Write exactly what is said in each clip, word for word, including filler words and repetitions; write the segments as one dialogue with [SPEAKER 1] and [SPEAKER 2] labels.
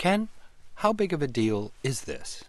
[SPEAKER 1] Ken, how big of a deal is this?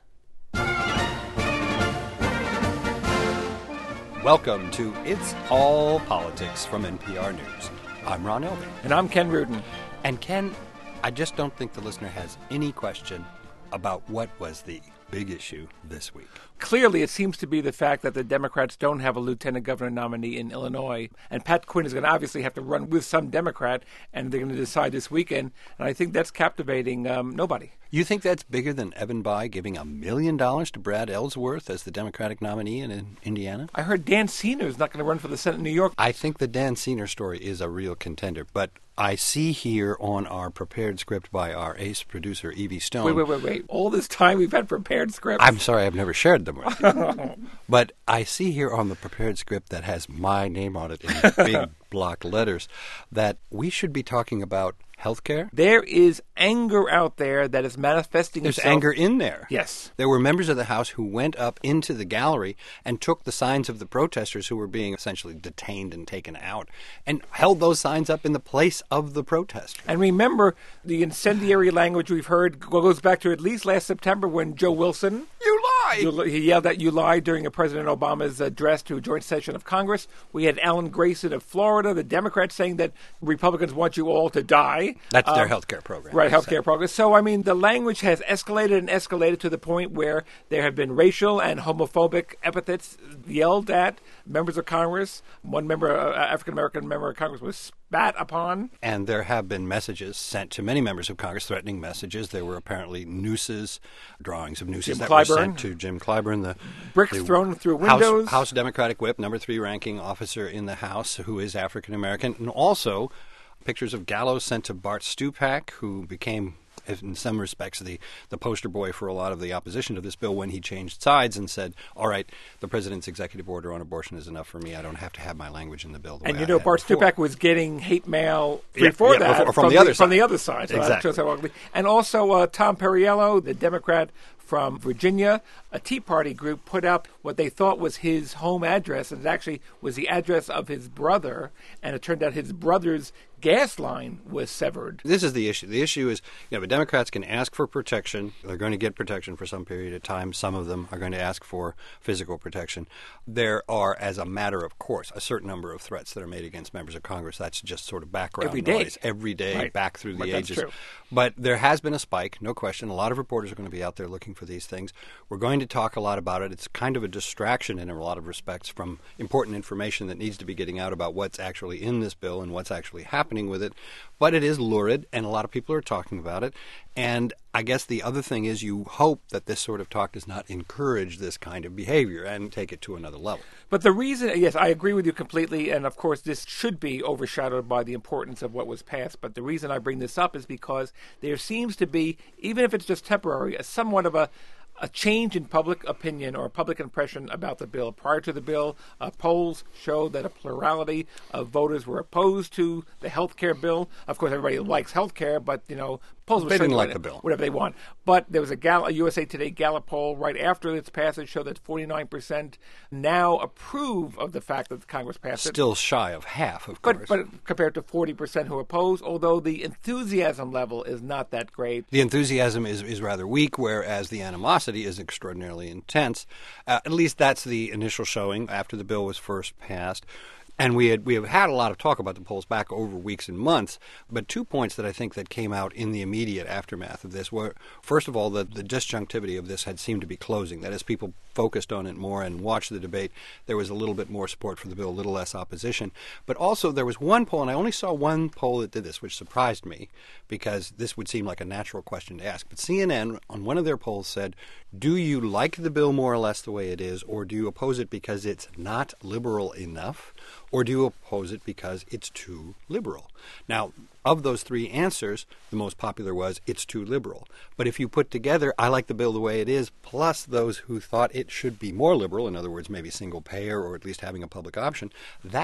[SPEAKER 1] Welcome to It's All Politics from N P R News. I'm Ron Elving.
[SPEAKER 2] And I'm Ken Rudin.
[SPEAKER 1] And Ken, I just don't think the listener has any question about what was the big issue this week.
[SPEAKER 2] Clearly, it seems to be the fact that the Democrats don't have a lieutenant governor nominee in Illinois. And Pat Quinn is going to obviously have to run with some Democrat, and they're going to decide this weekend. And I think that's captivating um, nobody.
[SPEAKER 1] You think that's bigger than Evan Bayh giving a million dollars to Brad Ellsworth as the Democratic nominee in, in Indiana?
[SPEAKER 2] I heard Dan Senor is not going to run for the Senate in New York.
[SPEAKER 1] I think the Dan Senor story is a real contender, but I see here on our prepared script by our ace producer, Evie Stone.
[SPEAKER 2] Wait, wait, wait, wait. All this time we've had prepared scripts?
[SPEAKER 1] I'm sorry, I've never shared them with you. But I see here on the prepared script that has my name on it in big block letters that we should be talking about healthcare.
[SPEAKER 2] There is anger out there that is manifesting
[SPEAKER 1] There's
[SPEAKER 2] itself.
[SPEAKER 1] anger in there.
[SPEAKER 2] Yes.
[SPEAKER 1] There were members of the House who went up into the gallery and took the signs of the protesters who were being essentially detained and taken out and held those signs up in the place of the protesters.
[SPEAKER 2] And remember, the incendiary language we've heard goes back to at least last September when Joe Wilson...
[SPEAKER 1] You lied!
[SPEAKER 2] You, he yelled that you lied during a President Obama's address to a joint session of Congress. We had Alan Grayson of Florida, the Democrats, saying that Republicans want you all to die.
[SPEAKER 1] That's their
[SPEAKER 2] um,
[SPEAKER 1] health care program.
[SPEAKER 2] Right, health care program. So, I mean, the language has escalated and escalated to the point where there have been racial and homophobic epithets yelled at members of Congress. One member, uh, African-American member of Congress, was spat upon.
[SPEAKER 1] And there have been messages sent to many members of Congress, threatening messages. There were apparently nooses, drawings of nooses
[SPEAKER 2] Jim
[SPEAKER 1] that
[SPEAKER 2] Clyburn.
[SPEAKER 1] were sent to Jim Clyburn, the
[SPEAKER 2] bricks
[SPEAKER 1] the
[SPEAKER 2] thrown through
[SPEAKER 1] House,
[SPEAKER 2] windows.
[SPEAKER 1] House Democratic Whip, number three ranking officer in the House, who is African-American, and also pictures of gallows sent to Bart Stupak, who became, in some respects, the, the poster boy for a lot of the opposition to this bill when he changed sides and said, all right, the president's executive order on abortion is enough for me. I don't have to have my language in the bill. The
[SPEAKER 2] and
[SPEAKER 1] way
[SPEAKER 2] you
[SPEAKER 1] I
[SPEAKER 2] know,
[SPEAKER 1] had
[SPEAKER 2] Bart
[SPEAKER 1] before.
[SPEAKER 2] Stupak was getting hate mail
[SPEAKER 1] Yeah,
[SPEAKER 2] before
[SPEAKER 1] yeah,
[SPEAKER 2] that
[SPEAKER 1] before- from the other
[SPEAKER 2] From
[SPEAKER 1] side.
[SPEAKER 2] the other side. So that
[SPEAKER 1] Exactly.
[SPEAKER 2] shows how ugly. And also uh, Tom Perriello, the Democrat from Virginia, a Tea Party group, put up what they thought was his home address, and it actually was the address of his brother, and it turned out his brother's gas line was severed.
[SPEAKER 1] This is the issue. The issue is, you know, the Democrats can ask for protection. They're going to get protection for some period of time. Some of them are going to ask for physical protection. There are, as a matter of course, a certain number of threats that are made against members of Congress. That's just sort of background
[SPEAKER 2] Every day.
[SPEAKER 1] noise. Every day,
[SPEAKER 2] Right.
[SPEAKER 1] back through the
[SPEAKER 2] But that's
[SPEAKER 1] ages.
[SPEAKER 2] true.
[SPEAKER 1] But there has been a spike, no question. A lot of reporters are going to be out there looking for these things. We're going to talk a lot about it. It's kind of a distraction in a lot of respects from important information that needs to be getting out about what's actually in this bill and what's actually happening with it. But it is lurid, and a lot of people are talking about it. And I guess the other thing is you hope that this sort of talk does not encourage this kind of behavior and take it to another level.
[SPEAKER 2] But the reason, yes, I agree with you completely, and of course this should be overshadowed by the importance of what was passed, but the reason I bring this up is because there seems to be, even if it's just temporary, a somewhat of a a change in public opinion or public impression about the bill. Prior to the bill, uh, polls showed that a plurality of voters were opposed to the health care bill. Of course, everybody likes health care, but, you know, polls
[SPEAKER 1] They
[SPEAKER 2] were
[SPEAKER 1] didn't
[SPEAKER 2] showing
[SPEAKER 1] like the bill.
[SPEAKER 2] whatever they want. But there was a, Gal- a U S A Today Gallup poll right after its passage showed that forty-nine percent now approve of the fact that the Congress passed it.
[SPEAKER 1] Still shy of half, of
[SPEAKER 2] But,
[SPEAKER 1] course.
[SPEAKER 2] but compared to forty percent who oppose, although the enthusiasm level is not that great.
[SPEAKER 1] The enthusiasm is, is rather weak, whereas the animosity is extraordinarily intense. Uh, at least that's the initial showing after the bill was first passed. And we had we have had a lot of talk about the polls back over weeks and months, but two points that I think that came out in the immediate aftermath of this were, first of all, the, the disjunctivity of this had seemed to be closing. That as people focused on it more and watched the debate, there was a little bit more support for the bill, a little less opposition. But also there was one poll, and I only saw one poll that did this, which surprised me, because this would seem like a natural question to ask. But C N N, on one of their polls, said, do you like the bill more or less the way it is, or do you oppose it because it's not liberal enough? Or do you oppose it because it's too liberal? Now, of those three answers, the most popular was it's too liberal. But if you put together, I like the bill the way it is, plus those who thought it should be more liberal, in other words, maybe single payer or at least having a public option, that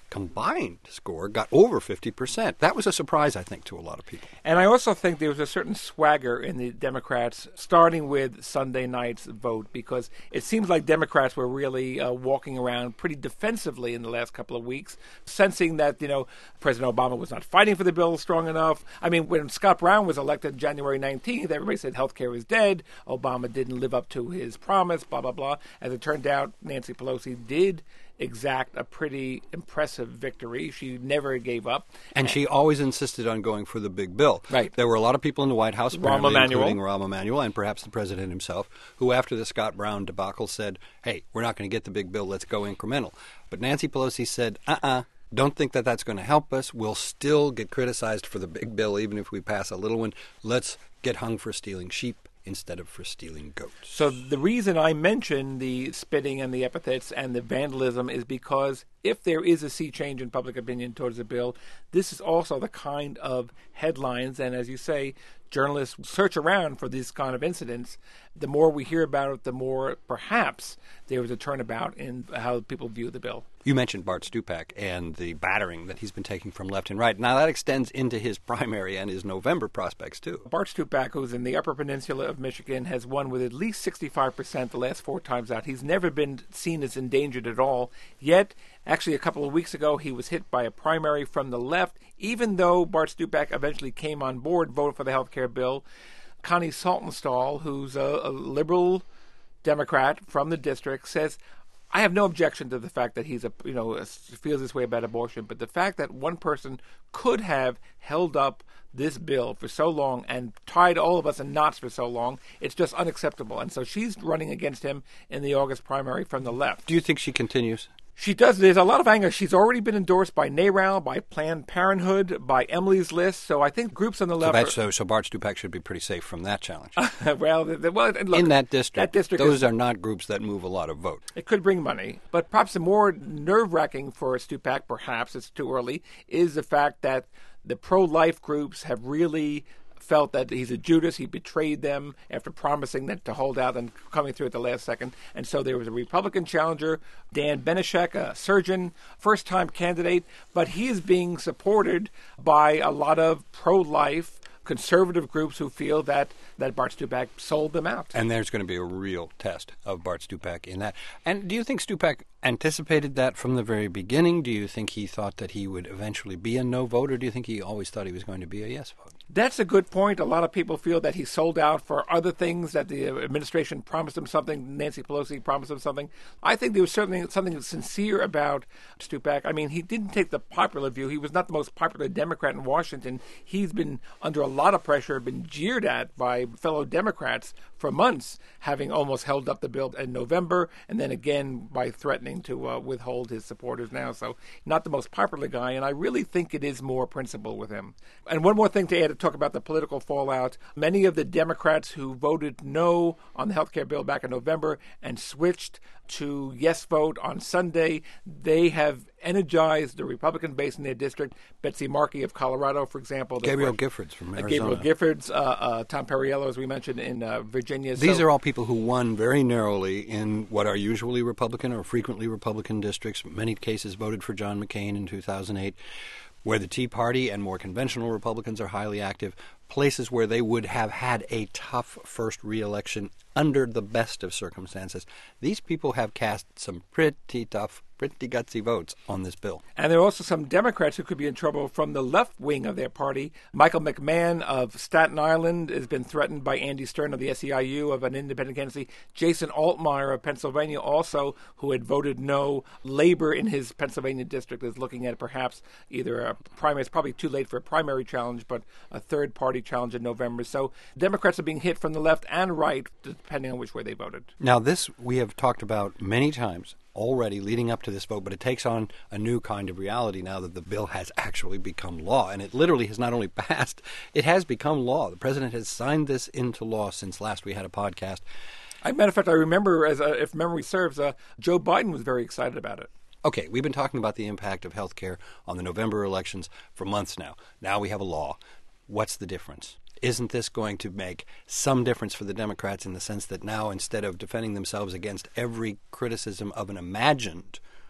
[SPEAKER 1] combined score got over fifty percent. That was a surprise, I think, to a lot of people.
[SPEAKER 2] And I also think there was a certain swagger in the Democrats, starting with Sunday night's vote, because it seems like Democrats were really uh, walking around pretty defensively in the last couple of weeks, sensing that, you know, President Obama was not fighting for the bill strong enough. I mean, when Scott Brown was elected January nineteenth, everybody said health care is dead. Obama didn't live up to his promise, blah, blah, blah. As it turned out, Nancy Pelosi did exact a pretty impressive victory. She never gave up.
[SPEAKER 1] And she always insisted on going for the big bill.
[SPEAKER 2] Right.
[SPEAKER 1] There were a lot of people in the White House,
[SPEAKER 2] Rahm Emanuel.
[SPEAKER 1] including Rahm Emanuel and perhaps the president himself, who after the Scott Brown debacle said, hey, we're not going to get the big bill, let's go incremental. But Nancy Pelosi said, uh-uh, don't think that that's going to help us. We'll still get criticized for the big bill even if we pass a little one. Let's get hung for stealing sheep instead of for stealing goats.
[SPEAKER 2] So the reason I mention the spitting and the epithets and the vandalism is because if there is a sea change in public opinion towards the bill, this is also the kind of headlines, and as you say, journalists search around for these kind of incidents. The more we hear about it, the more perhaps there was a turnabout in how people view the bill.
[SPEAKER 1] You mentioned Bart Stupak and the battering that he's been taking from left and right. Now, that extends into his primary and his November prospects, too.
[SPEAKER 2] Bart Stupak, who's in the Upper Peninsula of Michigan, has won with at least sixty-five percent the last four times out. He's never been seen as endangered at all. Yet, actually, a couple of weeks ago, he was hit by a primary from the left. Even though Bart Stupak eventually came on board, voted for the health care bill, Connie Saltonstall, who's a, a liberal Democrat from the district, says, I have no objection to the fact that he's a you know feels this way about abortion, but the fact that one person could have held up this bill for so long and tied all of us in knots for so long, it's just unacceptable. And so she's running against him in the August primary from the left.
[SPEAKER 1] Do you think she continues?
[SPEAKER 2] She does. There's a lot of anger. She's already been endorsed by NARAL, by Planned Parenthood, by Emily's List. So I think groups on the left.
[SPEAKER 1] So, that's,
[SPEAKER 2] are,
[SPEAKER 1] so, so Bart Stupak should be pretty safe from that challenge.
[SPEAKER 2] well, the, the, well, look,
[SPEAKER 1] in that district,
[SPEAKER 2] that district
[SPEAKER 1] those
[SPEAKER 2] is,
[SPEAKER 1] are not groups that move a lot of vote.
[SPEAKER 2] It could bring money, but perhaps the more nerve-wracking for Stupak, perhaps it's too early, is the fact that the pro-life groups have really felt that he's a Judas. He betrayed them after promising that to hold out and coming through at the last second. And so there was a Republican challenger, Dan Benishek, a surgeon, first-time candidate, but he is being supported by a lot of pro-life conservative groups who feel that, that Bart Stupak sold them out.
[SPEAKER 1] And there's going to be a real test of Bart Stupak in that. And do you think Stupak anticipated that from the very beginning? Do you think he thought that he would eventually be a no vote, or do you think he always thought he was going to be a yes vote?
[SPEAKER 2] That's a good point. A lot of people feel that he sold out for other things, that the administration promised him something, Nancy Pelosi promised him something. I think there was certainly something sincere about Stupak. I mean, he didn't take the popular view. He was not the most popular Democrat in Washington. He's been under a lot of pressure, been jeered at by fellow Democrats for months, having almost held up the bill in November, and then again by threatening to uh, withhold his supporters now. So not the most popular guy, and I really think it is more principle with him. And one more thing to add to talk about the political fallout. Many of the Democrats who voted no on the health care bill back in November and switched to yes vote on Sunday, they have energized the Republican base in their district. Betsy Markey of Colorado, for example.
[SPEAKER 1] Gabriel Giffords from Arizona.
[SPEAKER 2] Gabriel Giffords, uh, uh, Tom Perriello, as we mentioned, in uh, Virginia.
[SPEAKER 1] These
[SPEAKER 2] so,
[SPEAKER 1] are all people who won very narrowly in what are usually Republican or frequently Republican districts. Many cases voted for John McCain in two thousand eight. Where the Tea Party and more conventional Republicans are highly active, places where they would have had a tough first re-election under the best of circumstances. These people have cast some pretty tough, pretty gutsy votes on this bill.
[SPEAKER 2] And there are also some Democrats who could be in trouble from the left wing of their party. Michael McMahon of Staten Island has been threatened by Andy Stern of the S E I U of an independent candidacy. Jason Altmaier of Pennsylvania also, who had voted no. Labor in his Pennsylvania district is looking at perhaps either a primary, it's probably too late for a primary challenge, but a third party challenge in November. So Democrats are being hit from the left and right, depending on which way they voted.
[SPEAKER 1] Now, this we have talked about many times already leading up to this vote, but it takes on a new kind of reality now that the bill has actually become law. And it literally has not only passed, it has become law. The president has signed this into law since last we had a podcast.
[SPEAKER 2] As a matter of fact, I remember, as uh, if memory serves, uh, Joe Biden was very excited about it.
[SPEAKER 1] Okay, we've been talking about the impact of health care on the November elections for months now. Now we have a law. What's the difference? Isn't this going to make some difference for the Democrats in the sense that now, instead of defending themselves against every criticism of an imagined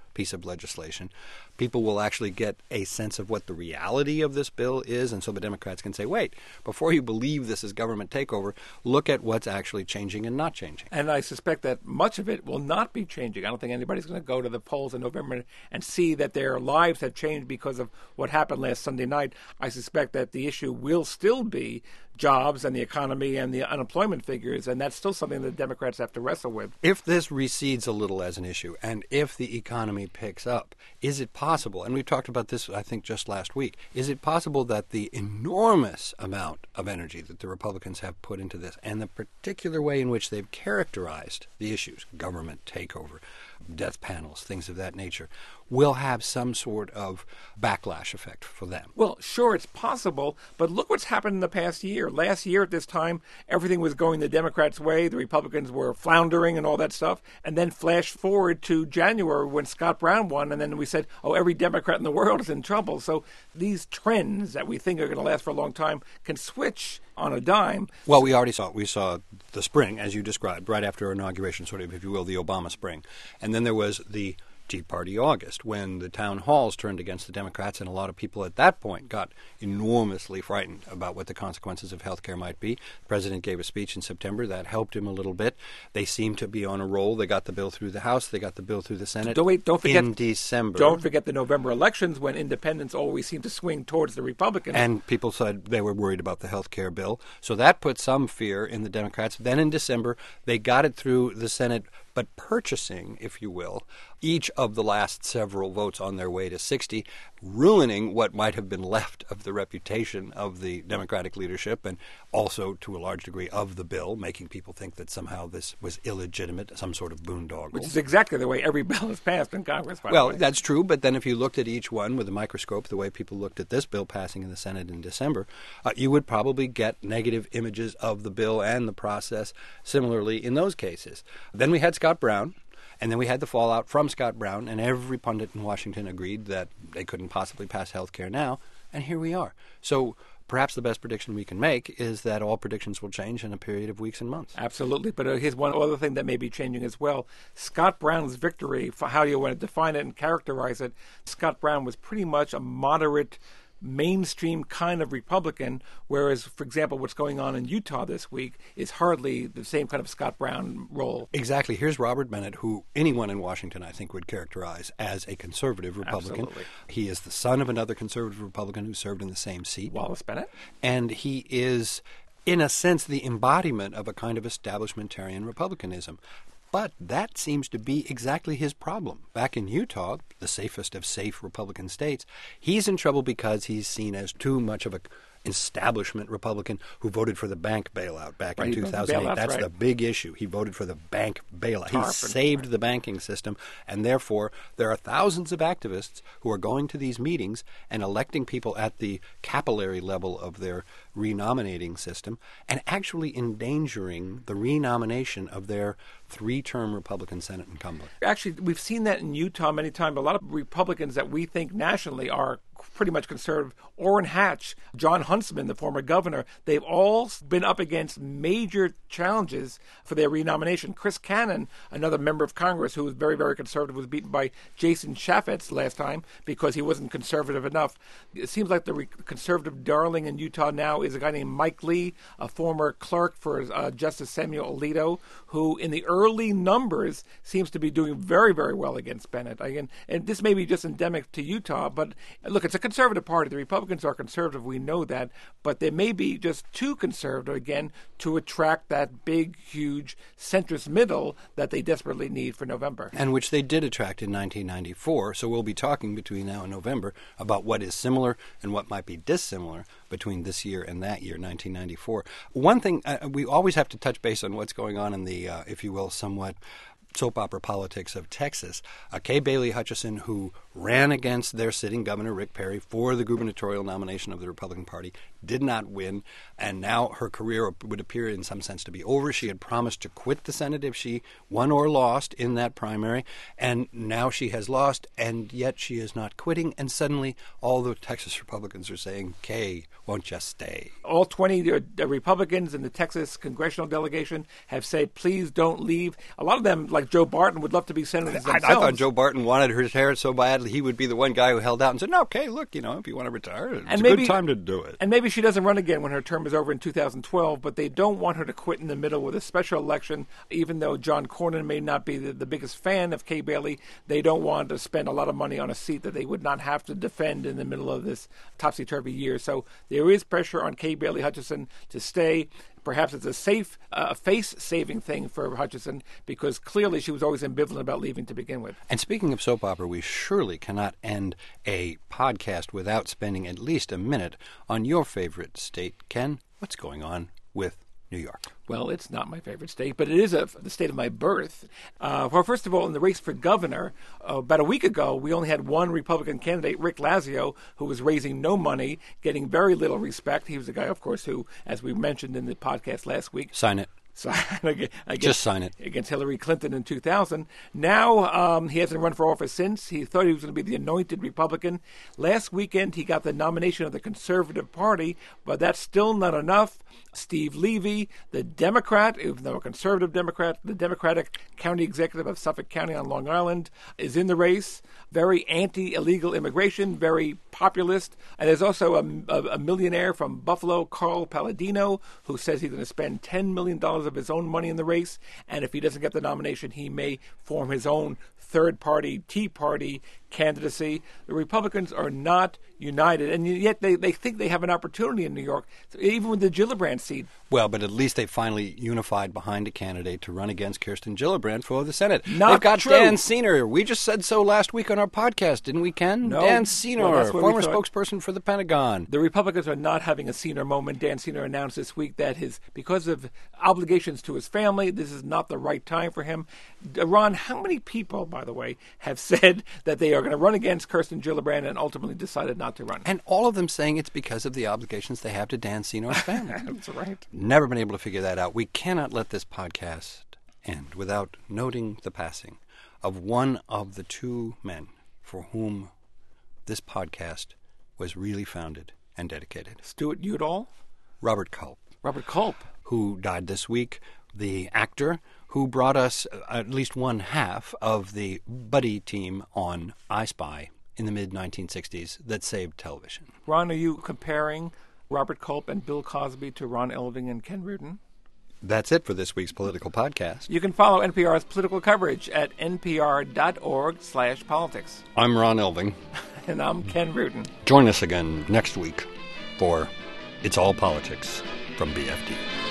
[SPEAKER 1] piece of legislation. People will actually get a sense of what the reality of this bill is, and so the Democrats can say, wait, before you believe this is government takeover, look at what's actually changing and not changing.
[SPEAKER 2] And I suspect that much of it will not be changing. I don't think anybody's going to go to the polls in November and see that their lives have changed because of what happened last Sunday night. I suspect that the issue will still be jobs and the economy and the unemployment figures, and that's still something the Democrats have to wrestle with.
[SPEAKER 1] If this recedes a little as an issue, and if the economy picks up, is it possible, and we talked about this, I think, just last week, is it possible that the enormous amount of energy that the Republicans have put into this, and the particular way in which they've characterized the issues, government takeover, death panels, things of that nature, will have some sort of backlash effect for them?
[SPEAKER 2] Well, sure, it's possible, but look what's happened in the past year. Last year at this time, everything was going the Democrats' way. The Republicans were floundering and all that stuff. And then flash forward to January when Scott Brown won, and then we said, oh, every Democrat in the world is in trouble. So these trends that we think are going to last for a long time can switch on a dime.
[SPEAKER 1] Well, we already saw it. We saw the spring, as you described, right after inauguration, sort of, if you will, the Obama spring. And then there was the Tea Party August, when the town halls turned against the Democrats, and a lot of people at that point got enormously frightened about what the consequences of health care might be. The president gave a speech in September that helped him a little bit. They seemed to be on a roll. They got the bill through the House. They got the bill through the Senate
[SPEAKER 2] don't, wait, don't forget,
[SPEAKER 1] in December.
[SPEAKER 2] Don't forget the November elections, when independents always seem to swing towards the Republicans.
[SPEAKER 1] And people said they were worried about the health care bill. So that put some fear in the Democrats. Then in December, they got it through the Senate, but purchasing, if you will, each of the last several votes on their way to sixty, ruining what might have been left of the reputation of the Democratic leadership, and also, to a large degree, of the bill, making people think that somehow this was illegitimate, some sort of boondoggle.
[SPEAKER 2] Which is exactly the way every bill is passed in Congress, by
[SPEAKER 1] well,
[SPEAKER 2] the way.
[SPEAKER 1] That's true, but then if you looked at each one with a microscope, the way people looked at this bill passing in the Senate in December, uh, you would probably get negative images of the bill and the process similarly in those cases. Then we had Scott Brown. And then we had the fallout from Scott Brown, and every pundit in Washington agreed that they couldn't possibly pass health care now, and here we are. So perhaps the best prediction we can make is that all predictions will change in a period of weeks and months.
[SPEAKER 2] Absolutely. But uh, here's one other thing that may be changing as well. Scott Brown's victory, for how you want to define it and characterize it, Scott Brown was pretty much a moderate, mainstream kind of Republican, whereas, for example, what's going on in Utah this week is hardly the same kind of Scott Brown role.
[SPEAKER 1] Exactly. Here's Robert Bennett, who anyone in Washington, I think, would characterize as a conservative Republican.
[SPEAKER 2] Absolutely.
[SPEAKER 1] He is the son of another conservative Republican who served in the same seat.
[SPEAKER 2] Wallace Bennett.
[SPEAKER 1] And he is, in a sense, the embodiment of a kind of establishmentarian republicanism. But that seems to be exactly his problem. Back in Utah, the safest of safe Republican states, he's in trouble because he's seen as too much of a establishment Republican who voted for the bank bailout back
[SPEAKER 2] right,
[SPEAKER 1] in two thousand eight.
[SPEAKER 2] Bailouts,
[SPEAKER 1] That's
[SPEAKER 2] right.
[SPEAKER 1] the big issue. He voted for the bank bailout.
[SPEAKER 2] Tarp
[SPEAKER 1] He saved
[SPEAKER 2] and,
[SPEAKER 1] the banking system, and therefore there are thousands of activists who are going to these meetings and electing people at the capillary level of their renominating system and actually endangering the renomination of their three-term Republican Senate incumbent.
[SPEAKER 2] Actually, we've seen that in Utah many times. A lot of Republicans that we think nationally are pretty much conservative. Orrin Hatch, John Huntsman, the former governor, they've all been up against major challenges for their renomination. Chris Cannon, another member of Congress who was very, very conservative, was beaten by Jason Chaffetz last time because he wasn't conservative enough. It seems like the re- conservative darling in Utah now is a guy named Mike Lee, a former clerk for uh, Justice Samuel Alito, who in the early numbers seems to be doing very, very well against Bennett. Again, and this may be just endemic to Utah, but look, it's a conservative party. The Republicans are conservative, we know that, but they may be just too conservative, again, to attract that big, huge centrist middle that they desperately need for November.
[SPEAKER 1] And which they did attract in nineteen ninety-four, so we'll be talking between now and November about what is similar and what might be dissimilar between this year and that year, nineteen ninety-four. One thing, uh, we always have to touch base on what's going on in the, uh, if you will, somewhat soap opera politics of Texas. Uh, Kay Bailey Hutchison, who ran against their sitting governor, Rick Perry, for the gubernatorial nomination of the Republican Party, did not win, and now her career would appear in some sense to be over. She had promised to quit the Senate if she won or lost in that primary, and now she has lost, and yet she is not quitting, and suddenly all the Texas Republicans are saying, Kay, won't you stay?
[SPEAKER 2] All twenty Republicans in the Texas congressional delegation have said, please don't leave. A lot of them, like Joe Barton, would love to be senators
[SPEAKER 1] I,
[SPEAKER 2] themselves.
[SPEAKER 1] I thought Joe Barton wanted her to retire so badly he would be the one guy who held out and said, no, okay, look, you know, if you want to retire, it's
[SPEAKER 2] and
[SPEAKER 1] a
[SPEAKER 2] maybe,
[SPEAKER 1] good time to do it.
[SPEAKER 2] And maybe she doesn't run again when her term is over in two thousand twelve, but they don't want her to quit in the middle with a special election, even though John Cornyn may not be the, the biggest fan of Kay Bailey. They don't want to spend a lot of money on a seat that they would not have to defend in the middle of this topsy-turvy year. So there is pressure on Kay Bailey Hutchison to stay. Perhaps it's a safe, uh, face-saving thing for Hutchison because clearly she was always ambivalent about leaving to begin with.
[SPEAKER 1] And speaking of soap opera, we surely cannot end a podcast without spending at least a minute on your favorite state. Ken, what's going on with New York?
[SPEAKER 2] Well, it's not my favorite state, but it is a, the state of my birth. Uh, well, first of all, in the race for governor, uh, about a week ago, we only had one Republican candidate, Rick Lazio, who was raising no money, getting very little respect. He was a guy, of course, who, as we mentioned in the podcast last week,
[SPEAKER 1] sign it.
[SPEAKER 2] So, against,
[SPEAKER 1] Just sign it.
[SPEAKER 2] Against Hillary Clinton in two thousand. Now, um, he hasn't run for office since. He thought he was going to be the anointed Republican. Last weekend, he got the nomination of the Conservative Party, but that's still not enough. Steve Levy, the Democrat, even though a conservative Democrat, the Democratic county executive of Suffolk County on Long Island, is in the race. Very anti-illegal immigration, very populist. And there's also a, a, a millionaire from Buffalo, Carl Palladino, who says he's going to spend ten million dollars of his own money in the race. And if he doesn't get the nomination, he may form his own third-party Tea Party candidacy. The Republicans are not united, and yet they, they think they have an opportunity in New York, even with the Gillibrand seat.
[SPEAKER 1] Well, but at least they finally unified behind a candidate to run against Kirsten Gillibrand for the Senate.
[SPEAKER 2] Not
[SPEAKER 1] They've got
[SPEAKER 2] true.
[SPEAKER 1] Dan Senor. We just said so last week on our podcast, didn't we, Ken?
[SPEAKER 2] No.
[SPEAKER 1] Dan Senor,
[SPEAKER 2] Well, that's what
[SPEAKER 1] former
[SPEAKER 2] we thought.
[SPEAKER 1] spokesperson for the Pentagon.
[SPEAKER 2] The Republicans are not having a Senor moment. Dan Senor announced this week that his, because of obligations to his family, this is not the right time for him. Ron, how many people, by the way, have said that they are going to run against Kirsten Gillibrand and ultimately decided not to run?
[SPEAKER 1] And all of them saying it's because of the obligations they have to Dan Senor's family.
[SPEAKER 2] That's right.
[SPEAKER 1] Never been able to figure that out. We cannot let this podcast end without noting the passing of one of the two men for whom this podcast was really founded and dedicated.
[SPEAKER 2] Stuart Udall?
[SPEAKER 1] Robert Culp.
[SPEAKER 2] Robert Culp.
[SPEAKER 1] Who died this week, the actor who brought us at least one half of the buddy team on I Spy in the mid nineteen sixties that saved television.
[SPEAKER 2] Ron, are you comparing Robert Culp and Bill Cosby to Ron Elving and Ken Reardon?
[SPEAKER 1] That's it for this week's political podcast.
[SPEAKER 2] You can follow N P R's political coverage at npr.org slash politics.
[SPEAKER 1] I'm Ron Elving.
[SPEAKER 2] And I'm Ken Reardon.
[SPEAKER 1] Join us again next week for It's All Politics from B F D.